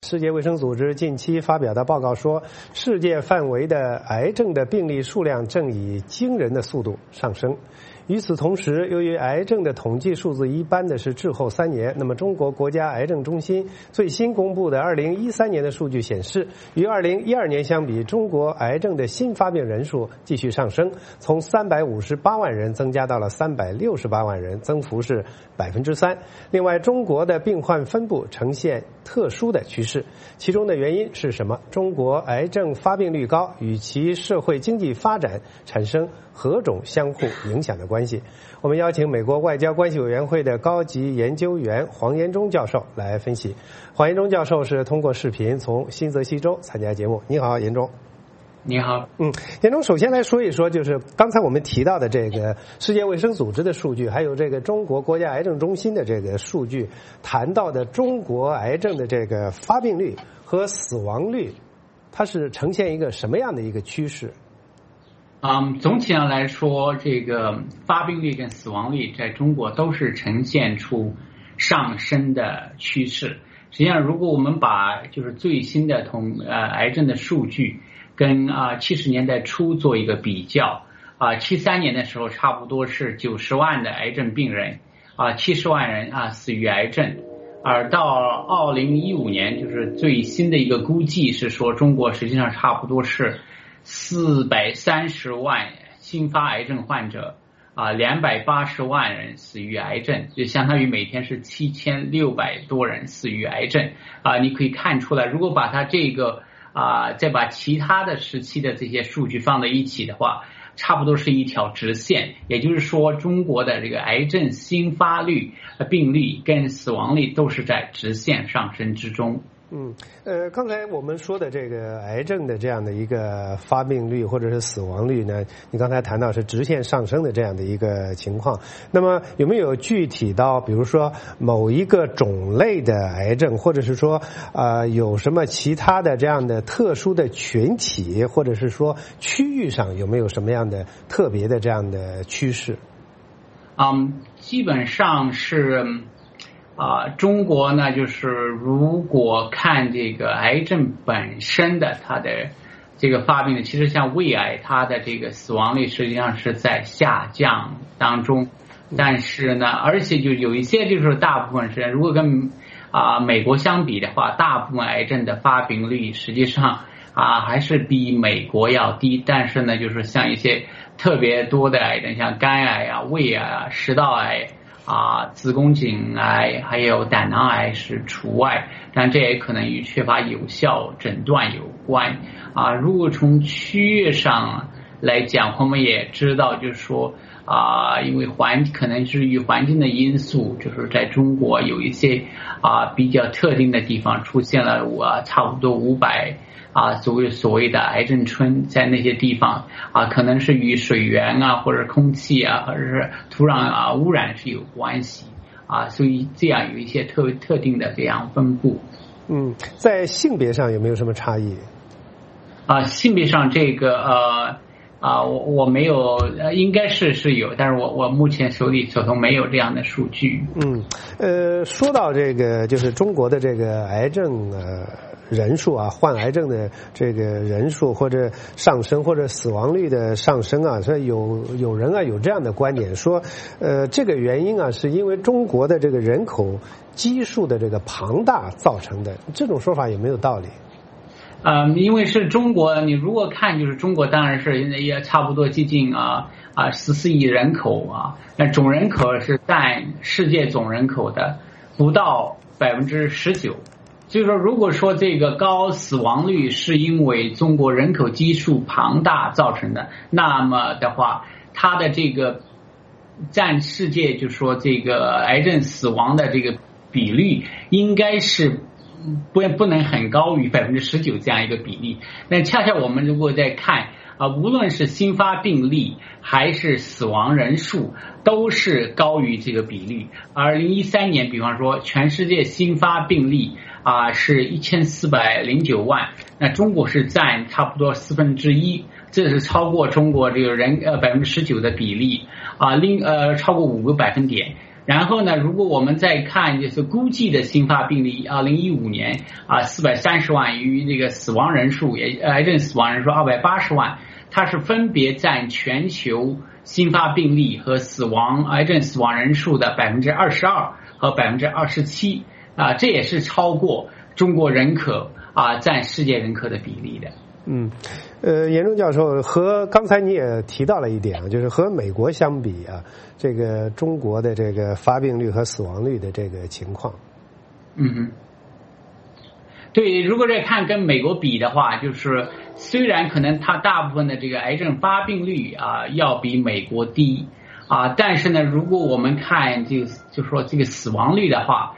世界卫生组织近期发表的报告说，世界范围的癌症的病例数量正以惊人的速度上升。与此同时，由于癌症的统计数字一般的是滞后3年，那么中国国家癌症中心最新公布的2013年的数据显示，与2012年相比，中国癌症的新发病人数继续上升，从358万人增加到了368万人，增幅是3%。另外，中国的病患分布呈现特殊的趋势，其中的原因是什么？中国癌症发病率高与其社会经济发展产生何种相互影响的关系？我们邀请美国外交关系委员会的高级研究员黄延忠教授来分析。黄延忠教授是通过视频从新泽西州参加节目。你好，延忠。 你好。 延忠，首先来说一说，就是刚才我们提到的这个世界卫生组织的数据，还有这个中国国家癌症中心的这个数据，谈到的中国癌症的这个发病率和死亡率，它是呈现一个什么样的一个趋势？ 总体上来说，这个发病率跟死亡率在中国都是呈现出上升的趋势。实际上，如果我们把就是最新的癌症的数据跟70年代初做一个比较，73年的时候差不多是90万的癌症病人，70万人死于癌症，而到2015年就是最新的一个估计是说，中国实际上差不多是430万新发癌症患者，280万人死于癌症，就相当于每天是7600多人死于癌症你可以看出来，如果把它这个再把其他的时期的这些数据放在一起的话，差不多是一条直线，也就是说，中国的这个癌症新发率、病例跟死亡率都是在直线上升之中。 刚才我们说的这个癌症的这样的一个发病率或者是死亡率呢，你刚才谈到是直线上升的这样的一个情况。那么有没有具体到，比如说某一个种类的癌症，或者是说有什么其他的这样的特殊的群体，或者是说区域上有没有什么样的特别的这样的趋势？ 基本上是。中国呢，就是如果看这个癌症本身的它的这个发病的，其实像胃癌，它的这个死亡率实际上是在下降当中，但是呢，而且就有一些就是大部分是，如果跟美国相比的话，大部分癌症的发病率实际上还是比美国要低，但是呢，就是像一些特别多的癌症，像肝癌胃癌食道癌。子宫颈癌还有胆囊癌是除外，但这也可能与缺乏有效诊断有关。如果从区域上来讲，我们也知道，就是说因为可能是与环境的因素，就是在中国有一些比较特定的地方出现了差不多500所谓的癌症村，在那些地方可能是与水源或者空气或者是土壤污染是有关系所以这样有一些特定的这样分布。 在性别上有没有什么差异？ 性别上这个我没有，应该是有，但是我目前手头没有这样的数据。 说到这个，就是中国的这个癌症人数患癌症的这个人数或者上升，或者死亡率的上升所以有人有这样的观点说，这个原因是因为中国的这个人口基数的这个庞大造成的，这种说法有没有道理？ 因为是中国，你如果看就是中国当然是也差不多接近14亿人口那总人口是占世界总人口的不到19%。就是说，如果说这个高死亡率是因为中国人口基数庞大造成的，那么的话，它的这个占世界就是说这个癌症死亡的这个比率应该是不能很高于19%这样一个比例。那恰恰我们如果在看无论是新发病例还是死亡人数都是高于这个比例。2013年比方说全世界新发病例是1409万，那中国是占差不多1/4，这是超过中国这个人19%的比例超过5个百分点。 然后呢，如果我们再看就是估计的新发病例，2015年430万，与这个死亡人数癌症死亡人数280万，它是分别占全球新发病例和癌症死亡人数的22%和27%这也是超过中国人口占世界人口的比例的。 严忠教授，和刚才你也提到了一点就是和美国相比这个中国的这个发病率和死亡率的这个情况。 对，如果再看跟美国比的话，就是虽然可能它大部分的这个癌症发病率要比美国低但是呢，如果我们看就说这个死亡率的话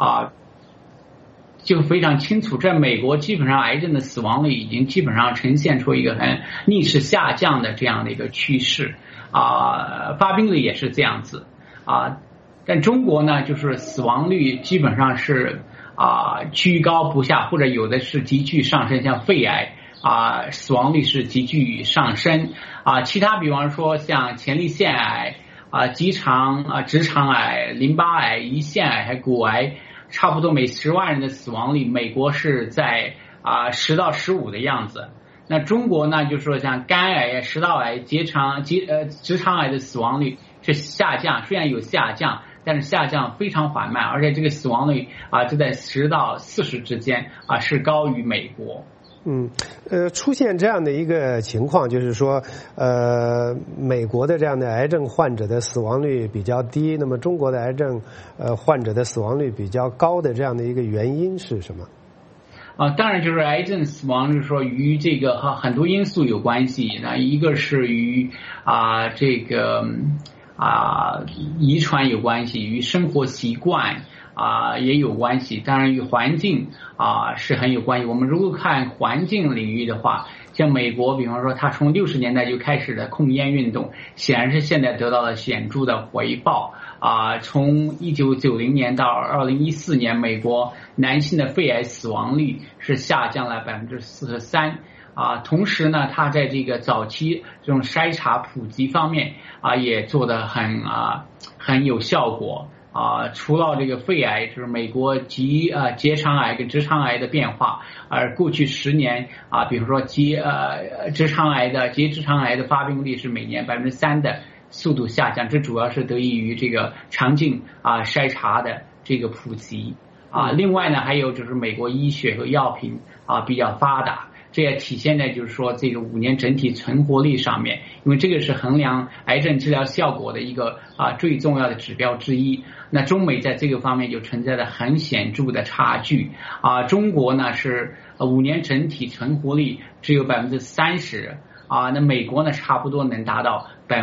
就非常清楚，在美国基本上癌症的死亡率已经基本上呈现出一个很逆势下降的这样的一个趋势发病率也是这样子但中国呢，就是死亡率基本上是居高不下，或者有的是急剧上升，像肺癌死亡率是急剧上升其他比方说像前列腺癌直肠癌、淋巴癌、胰腺癌还骨癌，差不多每10万人的死亡率，美国是在10到15的样子。那中国呢，就是说像肝癌、食道癌、直肠癌的死亡率是下降，虽然有下降，但是下降非常缓慢，而且这个死亡率就在10到40之间是高于美国。 出现这样的一个情况，就是说，美国的这样的癌症患者的死亡率比较低，那么中国的癌症患者的死亡率比较高的这样的一个原因是什么？ 当然就是癌症死亡，就是说与这个很多因素有关系。那一个是与这个遗传有关系，与生活习惯也有关系，当然与环境是很有关系。我们如果看环境领域的话，像美国比方说它从60年代就开始的控烟运动，显然是现在得到了显著的回报从1990年到2014年，美国男性的肺癌死亡率是下降了43%同时呢，它在这个早期这种筛查普及方面也做得很有效果除了这个肺癌，就是美国结肠癌跟直肠癌的变化，而过去10年比如说结直肠癌的发病率是每年3%的速度下降，这主要是得益于这个肠镜筛查的这个普及另外呢，还有就是美国医学和药品比较发达。这也体现在就是说这个5年整体存活率上面，因为这个是衡量癌症治疗效果的一个最重要的指标之一。那中美在这个方面就存在着很显著的差距中国呢是5年整体存活率只有30%那美国呢差不多能达到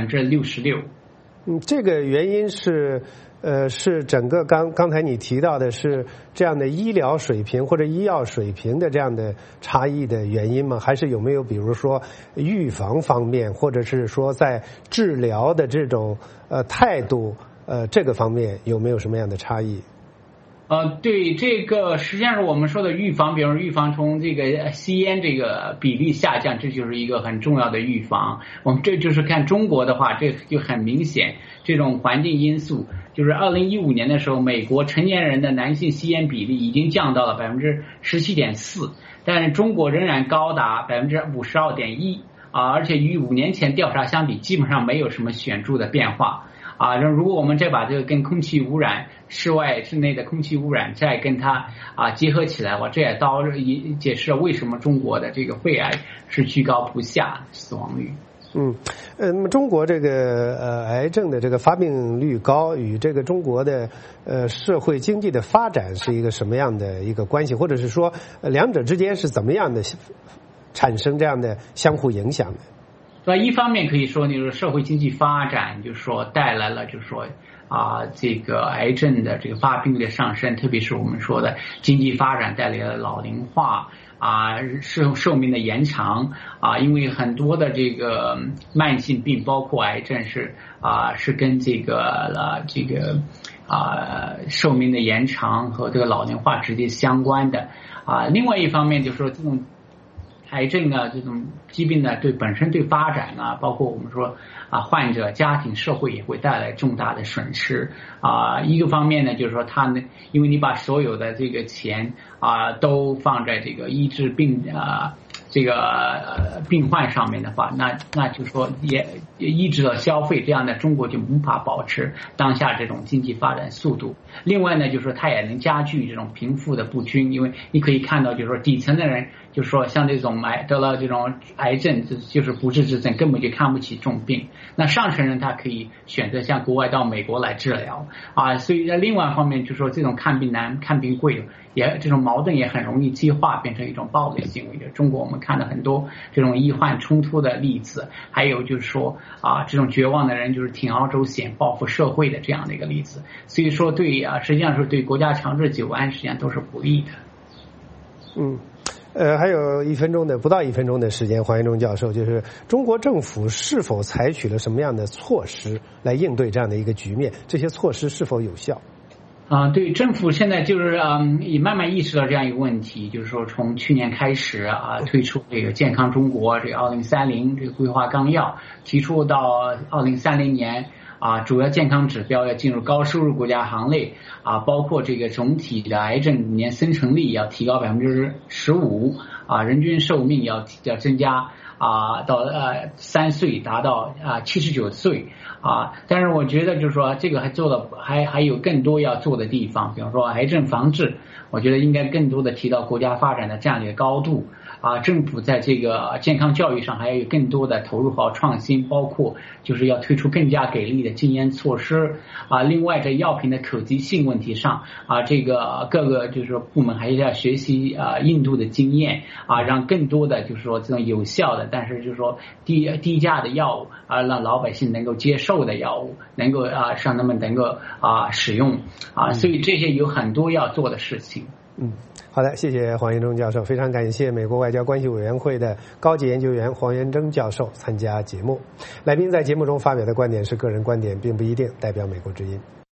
66%。 这个原因是整个刚才你提到的是这样的医疗水平或者医药水平的这样的差异的原因吗？还是有没有比如说预防方面，或者是说在治疗的这种态度这个方面有没有什么样的差异？ 对，这个实际上是我们说的预防，比如预防从这个吸烟这个比例下降，这就是一个很重要的预防。我们这就是看中国的话，这就很明显，这种环境因素，就是2015年的时候，美国成年人的男性吸烟比例已经降到了17.4%，但是中国仍然高达52.1%而且与5年前调查相比，基本上没有什么显著的变化。如果我们再把这个跟空气污染、室外室内的空气污染再跟它结合起来，这也解释了为什么中国的这个肺癌是居高不下死亡率。 那么中国这个癌症的这个发病率高，与这个中国的社会经济的发展是一个什么样的一个关系，或者是说两者之间是怎么样的产生这样的相互影响的？ 一方面可以说就是社会经济发展，就是说带来了就是说这个癌症的这个发病率的上升，特别是我们说的经济发展带来了老龄化寿命的延长因为很多的这个慢性病包括癌症是跟这个寿命的延长和这个老龄化直接相关的另外一方面就是说这种癌症啊这种疾病呢，本身对发展啊，包括我们说患者、家庭、社会也会带来重大的损失一个方面呢，就是说因为你把所有的这个钱都放在这个医治这个病患上面的话，那就是说也抑制了消费，这样的中国就无法保持当下这种经济发展速度。另外呢，就是说它也能加剧这种贫富的不均，因为你可以看到，就是说底层的人，就是说像这种得了这种癌症，就是不治之症，根本就看不起重病。那上层人他可以选择向国外到美国来治疗所以在另外一方面，就是说这种看病难、看病贵，这种矛盾也很容易激化，变成一种暴力行为。中国我们看到很多这种医患冲突的例子，还有就是说这种绝望的人就是铤而走险报复社会的这样的一个例子。所以说实际上是对国家长治久安实际上都是不利的。 还有不到1分钟的时间，黄延忠教授，就是中国政府是否采取了什么样的措施来应对这样的一个局面？这些措施是否有效？ 对，政府现在就是也慢慢意识到这样一个问题，就是说从去年开始推出这个健康中国这个2030这个规划纲要，提出到2030年主要健康指标要进入高收入国家行列包括这个总体的癌症年生存率要提高15%人均寿命要增加到3岁达到79岁但是我觉得就是说这个还有更多要做的地方，比方说癌症防治，我觉得应该更多的提到国家发展的战略高度政府在这个健康教育上还要有更多的投入和创新，包括就是要推出更加给力的禁烟措施另外在药品的可及性问题上这个各个就是说部门还是要学习印度的经验让更多的就是说这种有效的，但是就是说低价的药物让老百姓能够接受的药物能够让他们能够使用所以这些有很多要做的事情。 好的，谢谢黄延忠教授，非常感谢美国外交关系委员会的高级研究员黄延忠教授参加节目。来宾在节目中发表的观点是个人观点，并不一定代表美国之音。